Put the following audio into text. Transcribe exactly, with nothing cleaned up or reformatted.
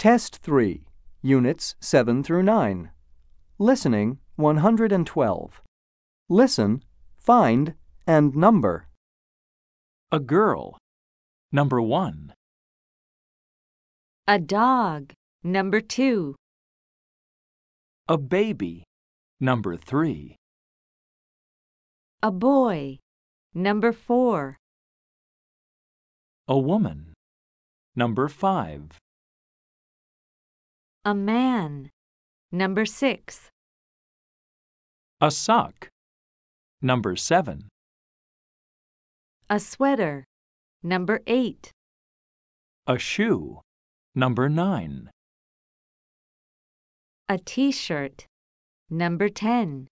Test three, Units seven through nine. Listening one hundred twelve. Listen, find, and number. A girl. Number one. A dog. Number two. A baby. Number three. A boy. Number four. A woman. Number five. A man. Number six. A sock. Number seven. A sweater. Number eight. A shoe. Number nine. A t-shirt. Number ten.